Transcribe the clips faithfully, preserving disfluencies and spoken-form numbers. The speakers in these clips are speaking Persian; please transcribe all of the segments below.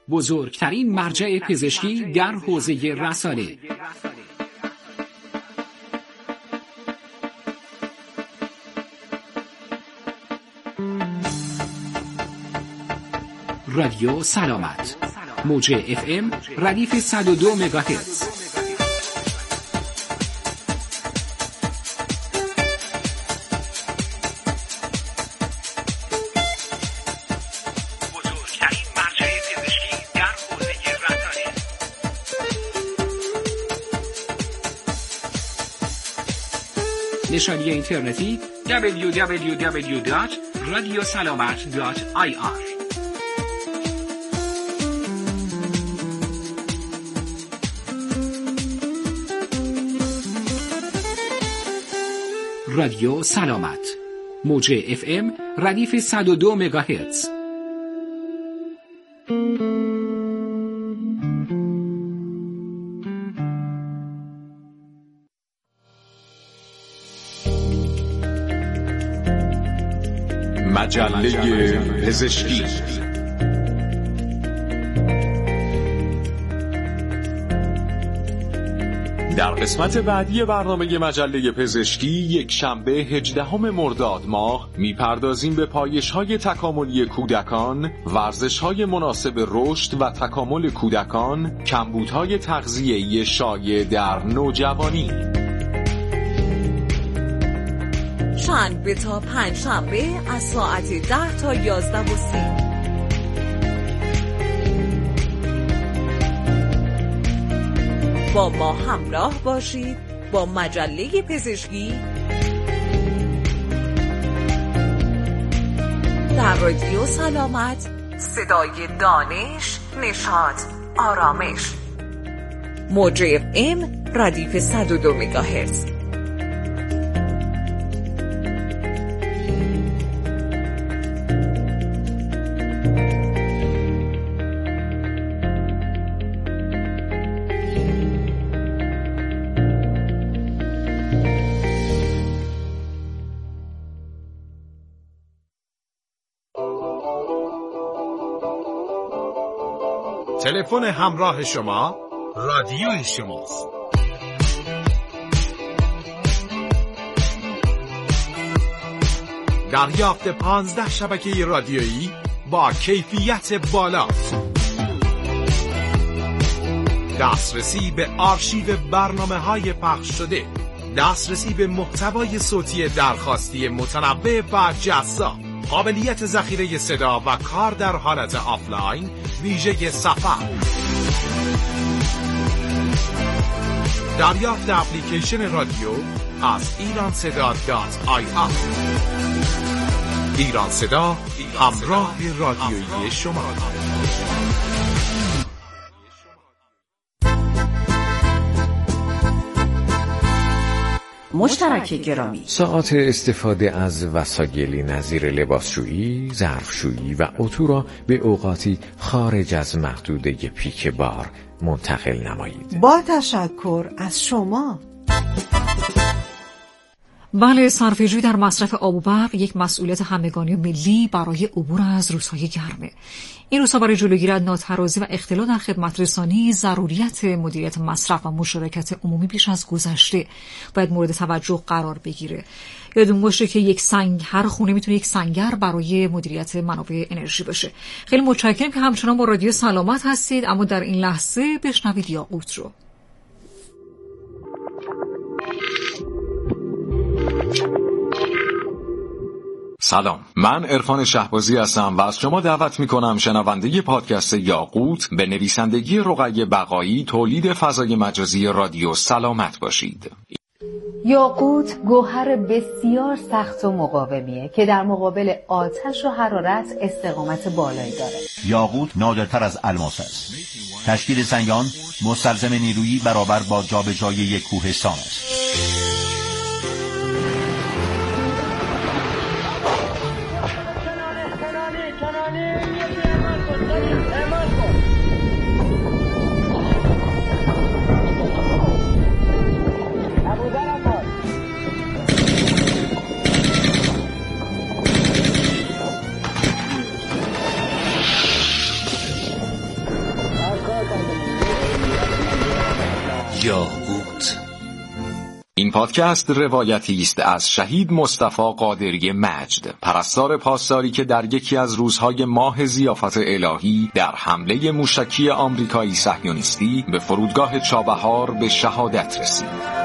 بزرگترین مرجع پزشکی در حوزه رسانه. رادیو سلامت، موج اف ام ردیف صد و دو مگاهرتز. نشانی اینترنتی دبلیو دبلیو دبلیو دات رادیو سلامت دات آی آر. رادیو سلامت، موج اف ام ردیف صد و دو مگاهرتز. مجله پزشکی. در قسمت بعدی برنامه مجله پزشکی یک شنبه هجدهم مرداد ماه میپردازیم به پایش‌های تکاملی کودکان، ورزش‌های مناسب رشد و تکامل کودکان، کمبودهای تغذیه‌ای شایع در نوجوانی. شنبه تا پنج شنبه از ساعت ده تا یازده و سی. با ما همراه باشید با مجله پزشکی در رادیو سلامت، صدای دانش، نشاط، آرامش. موج اف ام ردیف صد و دو مگاهرتز. تلفن همراه شما رادیوی شماست. دریافت پانزده شبکه رادیویی با کیفیت بالا، دسترسی به آرشیو برنامه‌های پخش شده، دسترسی به محتوای صوتی درخواستی متنوع و جذاب، قابلیت ذخیره صدا و کار در حالت آفلاین ویژه سفر، دریافت اپلیکیشن رادیو از ایران صدا دات آی آر. ایران صدا، همراه رادیویی شما. مشترک گرامی، ساعات استفاده از وسایلی نظیر لباسشویی، ظرفشویی و اتو را به اوقاتی خارج از محدوده پیک بار منتقل نمایید. با تشکر از شما. بله، صرفه‌جویی در مصرف آب و برق یک مسئولیت همگانی و ملی برای عبور از روزهای گرمه. این روزها برای جلوگیری از ناترازی و اختلال در خدمت رسانی، ضروریت مدیریت مصرف و مشارکت عمومی بیش از گذشته باید مورد توجه قرار بگیره. یادتون باشه که یک سنگ، هر خونه میتونه یک سنگر برای مدیریت منابع انرژی باشه. خیلی متشکرم که همچنان با رادیو سلامت هستید، اما در این لحظه بشنوید یاقوت رو. سلام، من عرفان شهبازی هستم و از شما دعوت میکنم شنونده پادکست یاقوت به نویسندگی رقیه بقایی، تولید فضای مجازی رادیو سلامت باشید. یاقوت گوهر بسیار سخت و مقاومیه که در مقابل آتش و حرارت استقامت بالایی داره. یاقوت نادرتر از الماس است. تشکیل سنگان مستلزم نیرویی برابر با جابجایی یک کوهستان است. یاقوت. این پادکست روایتی است از شهید مصطفی قادری مجد، پرستار پاسداری که در یکی از روزهای ماه ضیافت الهی در حمله موشکی آمریکایی صهیونیستی به فرودگاه چابهار به شهادت رسید.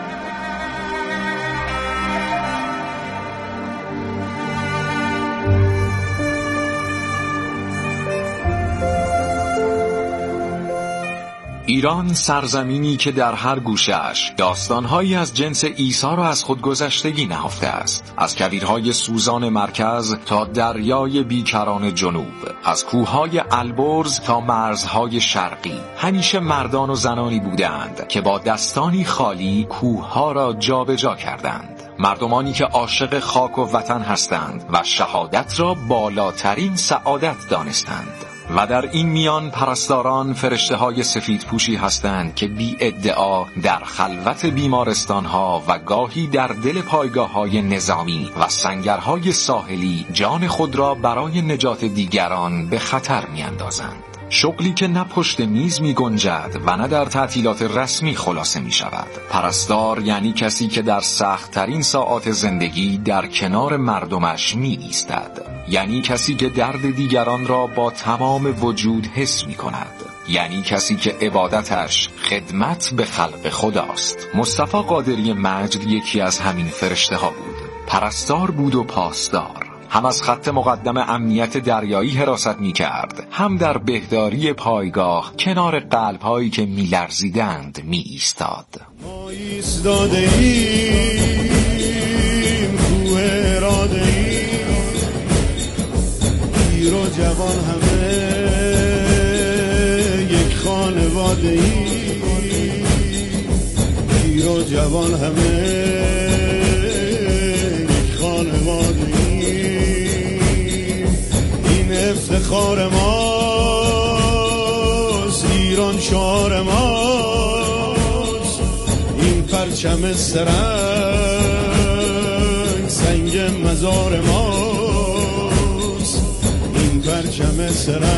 ایران سرزمینی که در هر گوشه‌اش داستان‌هایی از جنس عیسی را از خودگذشتگی نهفته است. از کویرهای سوزان مرکز تا دریای بیکران جنوب، از کوههای البرز تا مرزهای شرقی، همیشه مردان و زنانی بودند که با دستانی خالی کوهها را جابجا کردند. مردمانی که عاشق خاک و وطن هستند و شهادت را بالاترین سعادت دانستند. و در این میان پرستاران فرشته‌های سفید پوشی هستند که بی ادعا در خلوت بیمارستان‌ها و گاهی در دل پایگاه‌های نظامی و سنگرهای ساحلی جان خود را برای نجات دیگران به خطر می‌اندازند. شغلی که نه پشت میز می گنجد و نه در تعطیلات رسمی خلاصه می شود. پرستار یعنی کسی که در سخت ترین ساعات زندگی در کنار مردمش می ایستد. یعنی کسی که درد دیگران را با تمام وجود حس می کند. یعنی کسی که عبادتش خدمت به خلق خداست. مصطفی قادری مجد یکی از همین فرشته ها بود. پرستار بود و پاسدار. هم از خط مقدم امنیت دریایی حراست می کرد، هم در بهداری پایگاه کنار قلب‌هایی که می لرزیدند می ایستاد. ما ایستاده ایم کوه اراده ایم، پیر و جوان همه یک خانواده ایم، پیر و جوان همه یک خانواده ایم. افتخار ماست، ایران شعار ماست، این پرچم سرنگ سنگ مزار ماست، این پرچم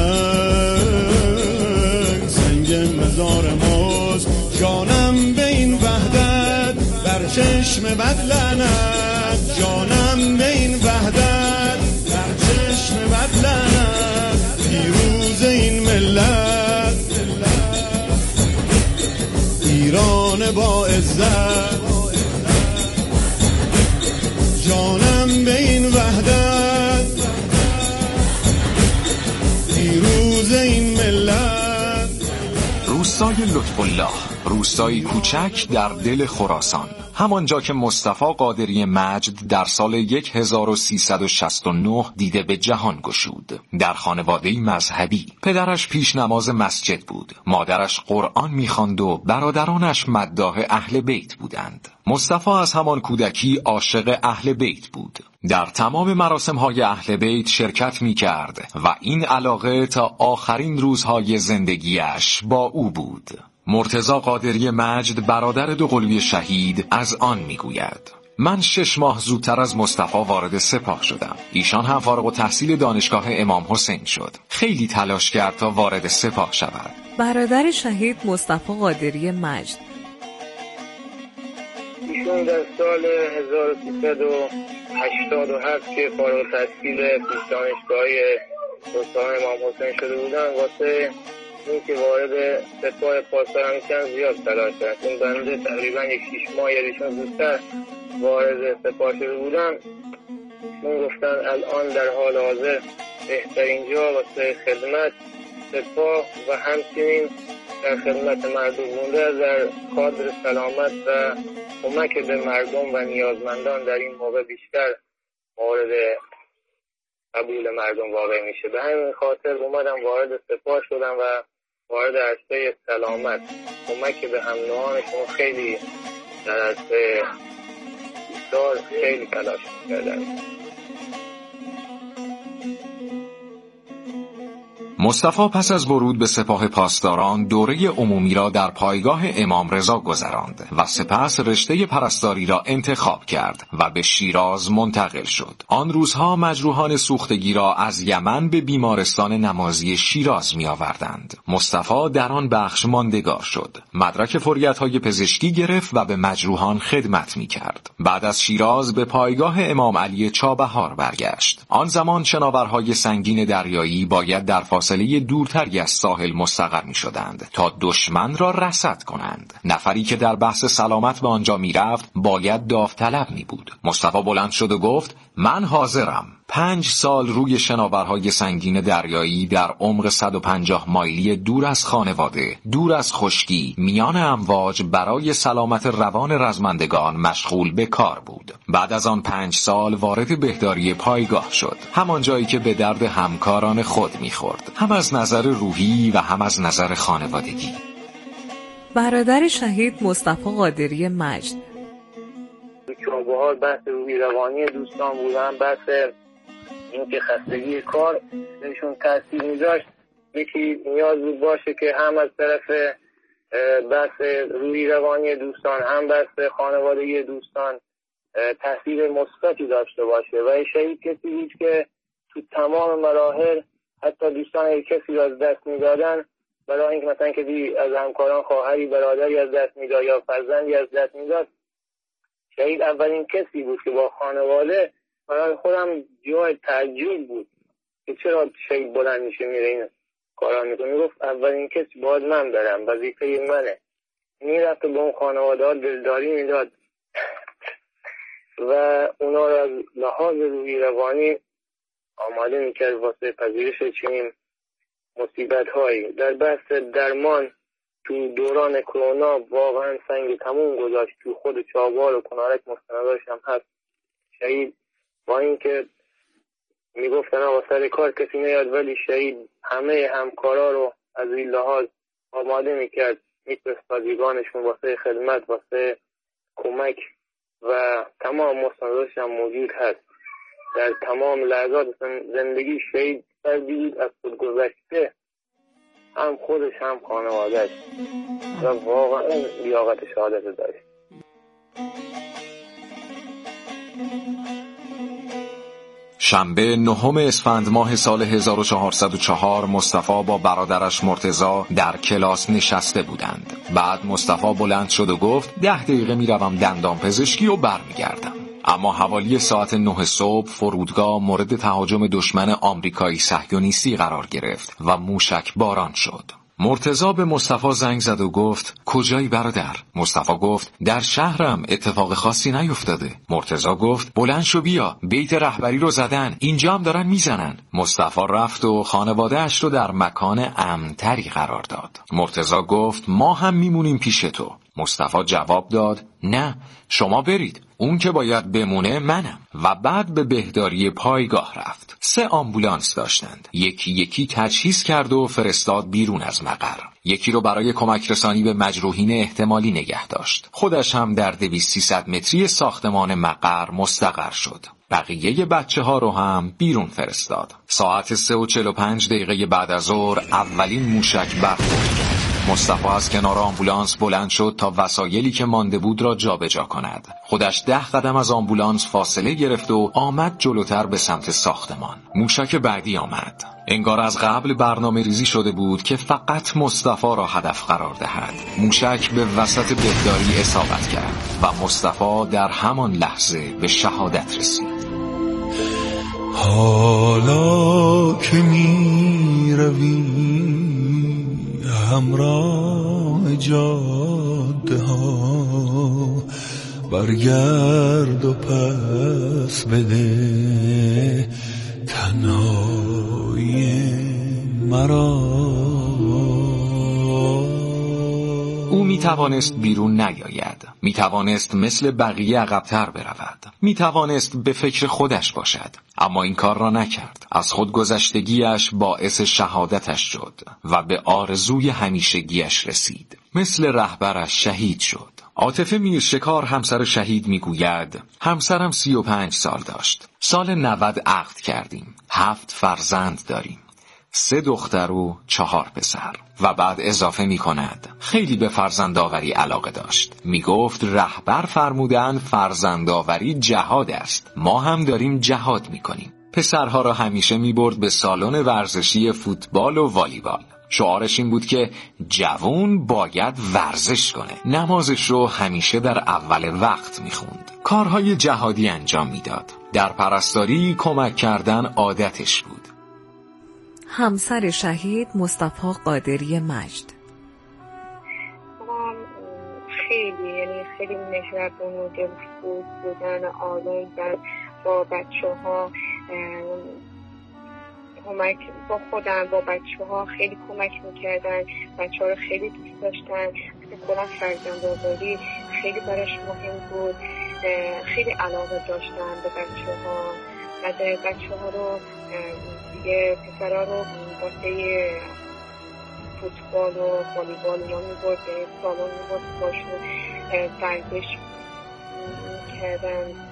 سرنگ سنگ مزار ماست. جانم به این وحدت بر چشم بد لعنت، جانم به این وحدت بر چشم بد لعنت. پیروز این ملت ایران با عزت، جانم به این وحدت پیروز این ملت. روستای لطف الله، روستایی کوچک در دل خراسان، همانجا که مصطفی قادری مجد در سال هزار و سیصد و شصت و نه دیده به جهان گشود. در خانواده‌ای مذهبی، پدرش پیش نماز مسجد بود، مادرش قرآن می‌خواند و برادرانش مداح اهل بیت بودند. مصطفی از همان کودکی عاشق اهل بیت بود. در تمام مراسم‌های اهل بیت شرکت می‌کرد و این علاقه تا آخرین روزهای زندگیش با او بود. مرتضی قادری مجد، برادر دوقلوی شهید، از آن میگوید: من شش ماه زودتر از مصطفی وارد سپاه شدم. ایشان هم فارغ التحصیل دانشگاه امام حسین شد. خیلی تلاش کرد تا وارد سپاه شود. برادر شهید مصطفی قادری مجد: ایشون در سال هزار و سیصد و هشتاد و هفت که فارغ التحصیل پیش دانشگاهی استان امام حسین شده بودن، واسه این که وارد سپاه پاسداران میشن زیاد تلاش کرد. این بنده تقریبا یک شیش ماه یادشون زودتر وارد سپاه شده بودن. اون گفتن الان در حال حاضر بهترین جا واسه خدمت سپاه و همچنین در خدمت مردم مونده در کادر سلامت و کمک به مردم و نیازمندان در این موقع بیشتر مورد قبول مردم واقع میشه. به همین خاطر اومدم وارد سپاه شدم و وارد عرصه سلامت کمک به هم نوعانشون خیلی در عرصه دار خیلی تلاش میکردن. مصطفی پس از ورود به سپاه پاسداران دوره عمومی را در پایگاه امام رضا گذراند و سپس رشته پرستاری را انتخاب کرد و به شیراز منتقل شد. آن روزها مجروحان سوختگی را از یمن به بیمارستان نمازی شیراز می آوردند. مصطفی در آن بخش ماندگار شد. مدرک فوریت‌های پزشکی گرفت و به مجروحان خدمت می کرد. بعد از شیراز به پایگاه امام علی چابهار برگشت. آن زمان شناورهای سنگین دریایی باید در فاصله دورتری از ساحل مستقر می شدند تا دشمن را رصد کنند. نفری که در بحث سلامت به آنجا می رفت باید داوطلب می بود. مصطفی بلند شد و گفت من حاضرم. پنج سال روی شناورهای سنگین دریایی در عمق صد و پنجاه مایلی دور از خانواده، دور از خشکی، میان امواج برای سلامت روان رزمندگان مشغول به کار بود. بعد از آن پنج سال وارد بهداری پایگاه شد، همان جایی که به درد همکاران خود میخورد، هم از نظر روحی و هم از نظر خانوادگی. برادر شهید مصطفی قادری مجد چابهار بحث روحی روانی دوستان بودن، بحث اینکه خستگی کار بهشون تاثیر میذاشت. یکی نیاز بود باشه که هم از طرف بحث روحی روانی دوستان هم بحث خانوادگی دوستان تاثیر مثبتی داشته باشه و شهید کسی بود که تو تمام مراحل حتی دوستان اگه کسی را از دست میدادن، برای اینکه مثلا کسی از همکاران خواهری برادری از دست میداد یا فرزندی از دست میداد، شهید اولین کسی بود که با خانواده، برای خودم جای تعجب بود که چرا شهید بلند میشه میره این کارا میکنه. میگفت اولین کسی باید من برم، وظیفه منه. میرفت به اون خانواده ها دلداری میداد و اونا را از لحاظ روحی روانی آماده میکرد واسه پذیرش چنین مصیبت هایی. در بحث درمان تو دوران کرونا واقعا سنگ تموم گذاشت. تو خود چابهار و کنارک مستنداش هم هست. شهید با اینکه میگفتن آقا سر کار کسی نیاد، ولی شهید همه همکارا رو از این لحاظ آماده میکرد، میفرستادگانشون واسه خدمت، واسه کمک و تمام مستنداش هم موجود هست. در تمام لحظات زندگی شهید فردی بود از خود گذشته، هم خودش هم خانوادهش، و واقعا لیاقت شهادت داشت. شنبه نهم اسفند ماه سال هزار و چهارصد و چهار مصطفی با برادرش مرتضی در کلاس نشسته بودند. بعد مصطفی بلند شد و گفت ده دقیقه میروم دندان پزشکی و برمیگردم. اما حوالی ساعت نه صبح فرودگاه مورد تهاجم دشمن آمریکایی صهیونیستی قرار گرفت و موشک باران شد. مرتضی به مصطفی زنگ زد و گفت کجایی برادر؟ مصطفی گفت در شهرم، اتفاق خاصی نیفتاده. مرتضی گفت بلند شو بیا، بیت رهبری رو زدن، اینجا هم دارن میزنن. مصطفی رفت و خانواده‌اش رو در مکان امن‌تری قرار داد. مرتضی گفت ما هم میمونیم پیش تو. مصطفی جواب داد نه، شما برید، اون که باید بمونه منم. و بعد به بهداری پایگاه رفت. سه آمبولانس داشتند. یکی یکی تجهیز کرد و فرستاد بیرون از مقر. یکی رو برای کمک رسانی به مجروحین احتمالی نگه داشت. خودش هم در دویست سیصد متری ساختمان مقر مستقر شد. بقیه بچه ها رو هم بیرون فرستاد. ساعت سه و چل و پنج دقیقه بعد از ظهر اولین موشک برخورد. مصطفی از کنار آمبولانس بلند شد تا وسایلی که مانده بود را جابجا کند. خودش ده قدم از آمبولانس فاصله گرفت و آمد جلوتر به سمت ساختمان. موشک بعدی آمد. انگار از قبل برنامه ریزی شده بود که فقط مصطفی را هدف قرار دهد. موشک به وسط بهداری اصابت کرد و مصطفی در همان لحظه به شهادت رسید. حالا که می روی همراه جاده ها، برگرد و پس بده تنهای مرا. او می توانست بیرون نیاید، می توانست مثل بقیه عقب‌تر برود، می توانست به فکر خودش باشد، اما این کار را نکرد. از خودگذشتگیش باعث شهادتش شد و به آرزوی همیشگیش رسید. مثل رهبرش شهید شد. عاطفه میرشکار همسر شهید میگوید همسرم سی و پنج سال داشت. سال نود عقد کردیم. هفت فرزند داریم. سه دختر و چهار پسر. و بعد اضافه می کند خیلی به فرزندآوری علاقه داشت. می گفت رهبر فرمودن فرزندآوری جهاد است، ما هم داریم جهاد می کنیم. پسرها را همیشه می برد به سالن ورزشی فوتبال و والیبال. شعارش این بود که جوان باید ورزش کنه. نمازش رو همیشه در اول وقت می خوند. کارهای جهادی انجام می داد. در پرستاری کمک کردن عادتش بود. همسر شهید مصطفی قادری مجد: خیلی یعنی خیلی مهربون و دلسوز بودن، آروم در با بچه ها کمک، با خودم با بچه ها خیلی کمک میکردن، بچه ها رو خیلی دوست داشتن. کلا فرزندآوری خیلی براش مهم بود، خیلی علاقه داشتن به بچه ها و بچه ها رو دیگه پسرها رو واسه فوتبال و والیبال اینا میبرد، به سالن میبرد باشون ورزش میکردن.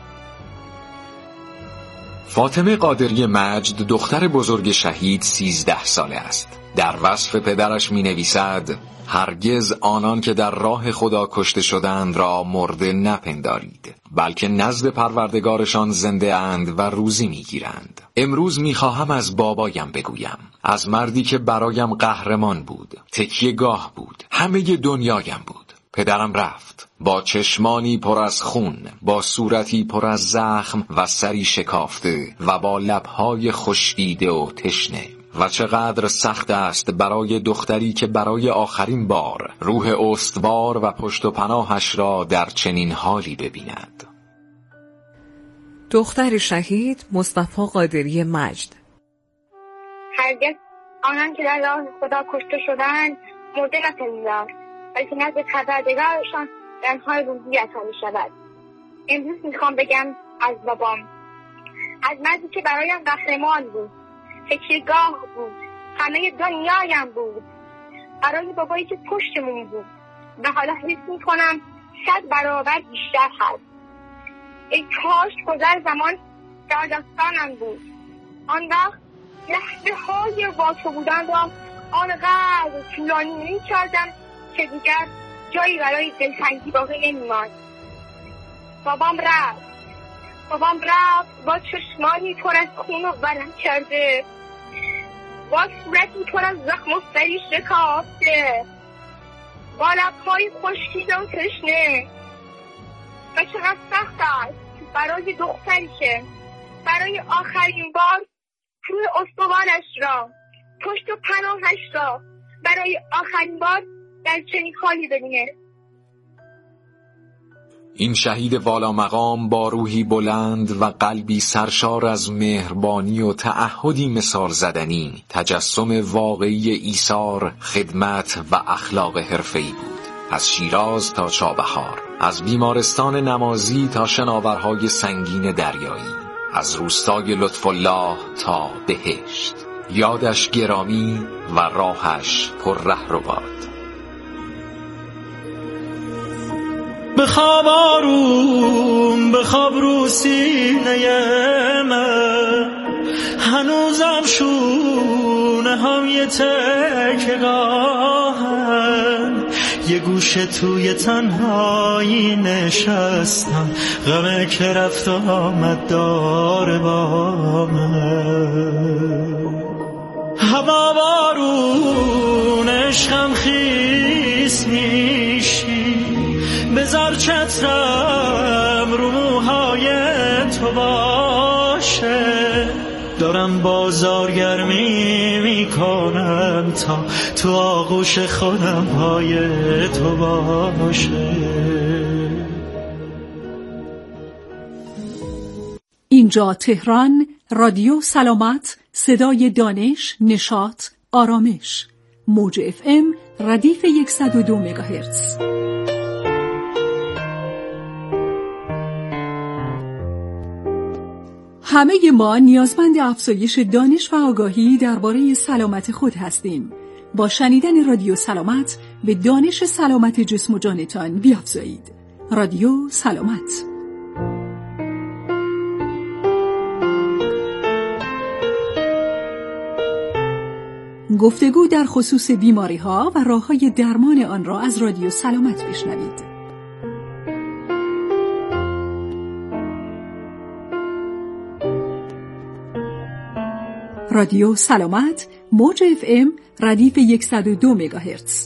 فاطمه قادری مجد دختر بزرگ شهید سیزده ساله است. در وصف پدرش می نویسد هرگز آنان که در راه خدا کشته شدند را مرده نپندارید، بلکه نزد پروردگارشان زنده اند و روزی می گیرند. امروز می خواهم از بابایم بگویم، از مردی که برایم قهرمان بود، تکیه گاه بود، همه دنیایم بود. پدرم رفت با چشمانی پر از خون، با صورتی پر از زخم و سری شکافته و با لبهای خشکیده و تشنه. و چقدر سخت است برای دختری که برای آخرین بار روح استوار و پشت و پناهش را در چنین حالی ببیند. دختر شهید مصطفی قادری مجد: هرگز آنان که در راه خدا کشته شدند مرده نپندار، بلکه نزد پروردگارشان رنهای روزی عطا می شود. امروز میخوام بگم از بابام، از مردی که برایم قهرمان بود، تکیه‌گاه بود، همه دنیایم بود، برای بابایی که پشتمون بود و حالا حس میکنم صد برابر بیشتر هست. ای کاش گذر زمان در دستانم بود، آن وقت لحظه های با تو بودن را آنقدر طولانی می‌کردم که دیگر جایی برای دلتنگی باقی نمی‌ماند. بابام رفت بابام رفت با چشمانی پر از خون و ورم کرده، با صورتی پر از زخم و سری شکافته، با لب‌های خشکیده و تشنه. و چقدر سخت است برای دختری که برای آخرین بار روی استوانش را، پشت و پناهش را برای آخرین بار در چنین حالی ببینه. این شهید والا مقام با روحی بلند و قلبی سرشار از مهربانی و تعهدی مثال زدنی، تجسم واقعی ایثار، خدمت و اخلاق حرفه‌ای بود. از شیراز تا چابهار، از بیمارستان نمازی تا شناورهای سنگین دریایی، از روستای لطف الله تا بهشت، یادش گرامی و راهش پر ره رو باد. بخواب آروم، بخواب رو سینه من، هنوزم شونه هم یه تکراهن، یه گوشه توی تنهایی نشستم، غمه که رفت آمد داره با من. هوا بارون عشقم خیس میشی، بذار چترم رو موهای تو باشه، دارم بازارگرمی میکنم تا تو آغوش خودم پای تو باشه. اینجا تهران، رادیو سلامت، صدای دانش، نشاط، آرامش. موج اف ام ردیف صد و دو مگاهرتز. همه ما نیازمند افزایش دانش و آگاهی درباره سلامت خود هستیم. با شنیدن رادیو سلامت به دانش سلامت جسم و جانتان بیافزایید. رادیو سلامت. گفتگو در خصوص بیماری‌ها و راه‌های درمان آن را از رادیو سلامت بشنوید. رادیو سلامت، موج اف ام، ردیف صد و دو مگاهرتز.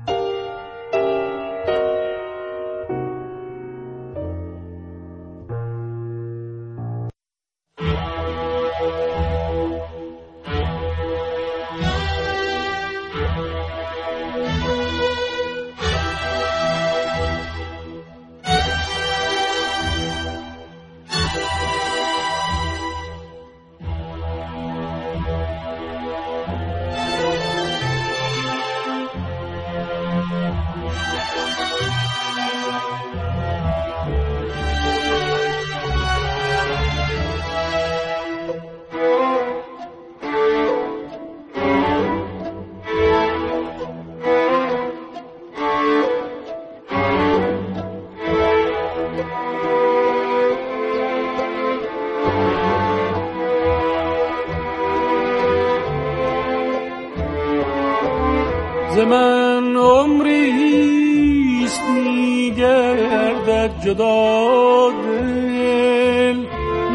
من عمریست میگردد جدا دل،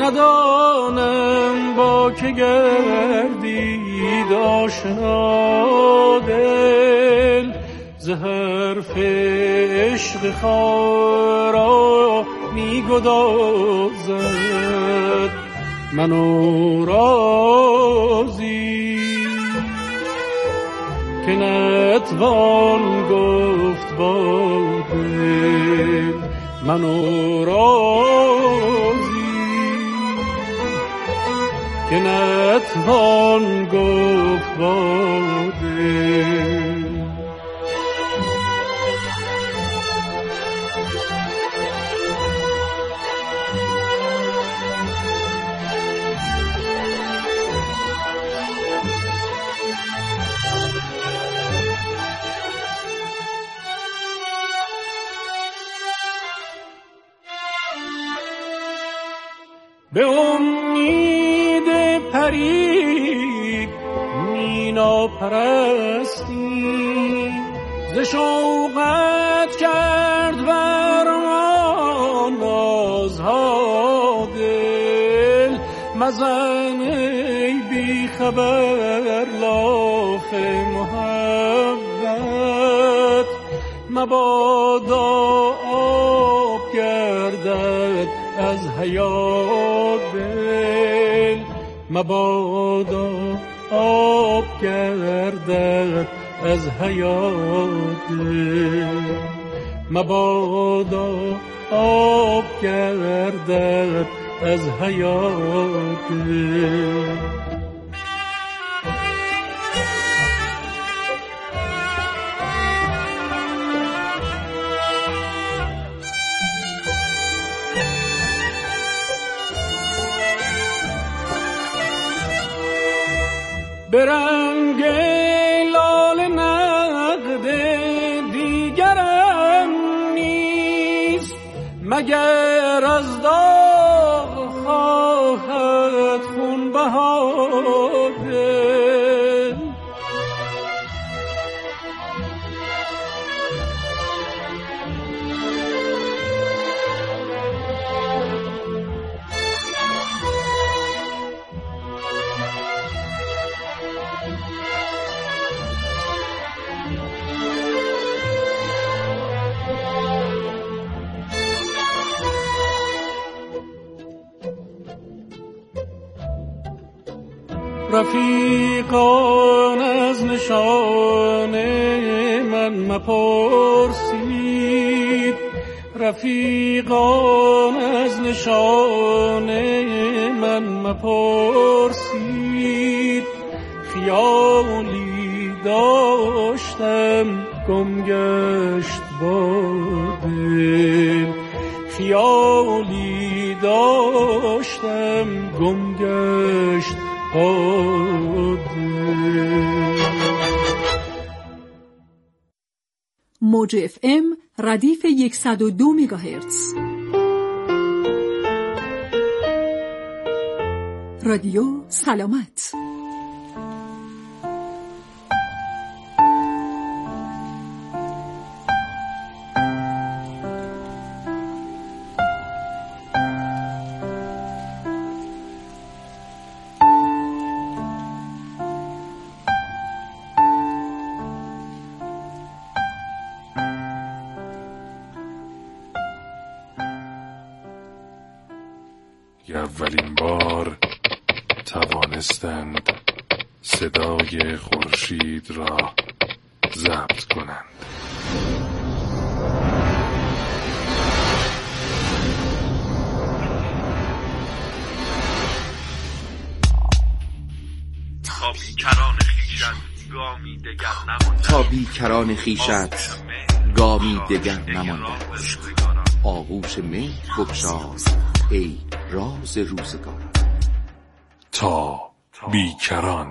ندانم با که گردید آشنا دل، ز حرف عشق خارا میگدازد منو رازی که نتوان گفت با دل منو رازی که نتوان گفت با دل. به امید پری مینا پرستی، ز شوقت کرد برمان نازها دل، مزن ای بی خبر لاف محبت، مبادا آب گردد از حیات دل، مبادا آب گردد از حیات دل، مبادا آب گردد از حیات دل. به رنگ لال نقد دیگرم نیست، مگر از داغ خواهد خون بهار دل. رفیقان از نشان من مپرسید، رفیقان از نشان من مپرسید، خیالی داشتم گم گشت با دل، خیالی داشتم گم گشت با دل. موج اف ام ردیف صد و دو مگاهرتز. رادیو سلامت. اولین بار توانستند صدای خورشید را ضبط کنند. تا بیکران خیشت گامی دگر نماند، تا بیکران خیشت گامی دگر نماند. آغوش مهر بگشای ای راز روزگار. تا بیکران.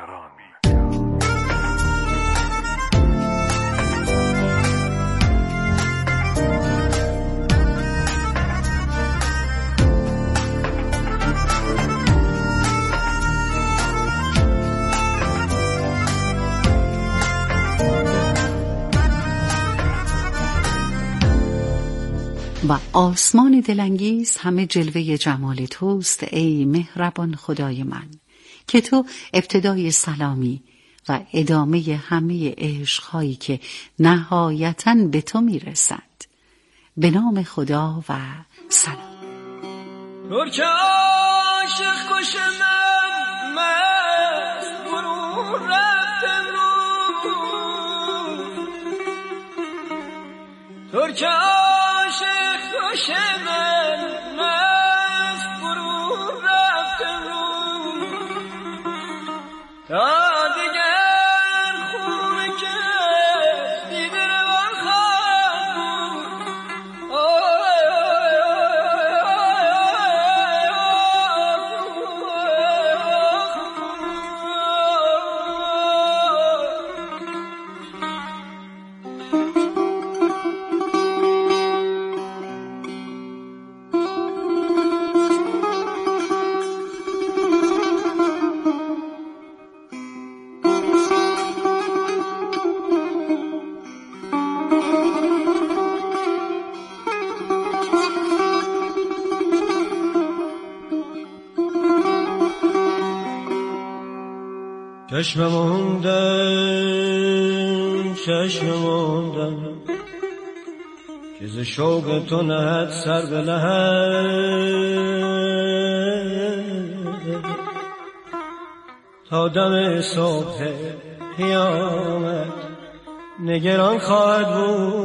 و آسمان دلانگیز همه جلوه جمال توست ای مهربان خدای من، که تو ابتدای سلامی و ادامه همه عشقهایی که نهایتاً به تو میرسد. به نام خدا و سلام. ترک عاشق کشنم مست برون رفت امروز، ترک عاشق کشنم مست برون رفت امروز. تا دیگر خونه که دیده روان خواهد بود. چشم موندم چشم موندم که ز شوق تو نهد سر به لحد، تا دم صبح قیامت نگران خواهد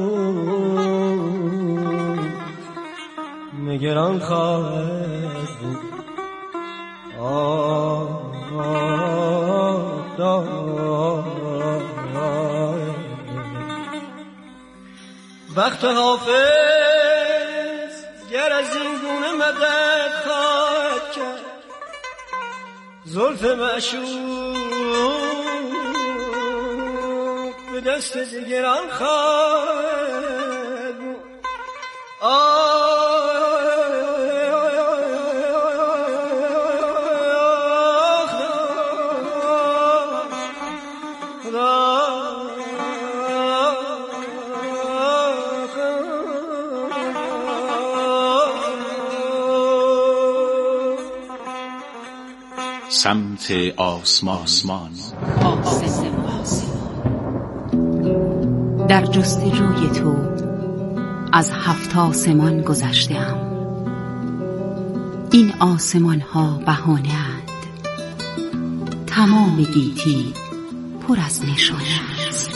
بود، نگران خواهد بود. آه وقت حافظ گر از این گونه مدد خواهد کرد، زلف معشوق به دست دیگران خواهد بود. سمت آسمان. در جستجوی تو از هفت آسمان گذشته‌ام. این آسمان ها بهانه اند، تمام گیتی پر از نشانه است.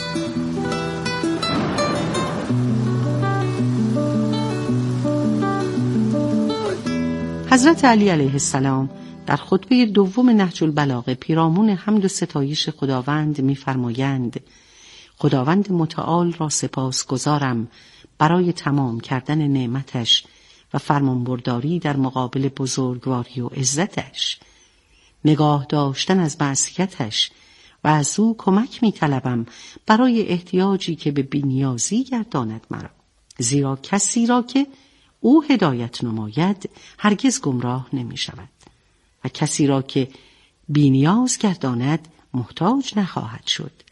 حضرت علی علیه السلام در خطبه دوم نهج البلاغه پیرامون حمد و ستایش خداوند می‌فرمایند: خداوند متعال را سپاس گزارم برای تمام کردن نعمتش و فرمانبرداری در مقابل بزرگواری و عزتش، نگاه داشتن از معصیتش و از او کمک می‌طلبم برای احتیاجی که به بی‌نیازی گرداند مرا، زیرا کسی را که او هدایت نماید هرگز گمراه نمی‌شود و کسی را که بی‌نیاز گرداند محتاج نخواهد شد.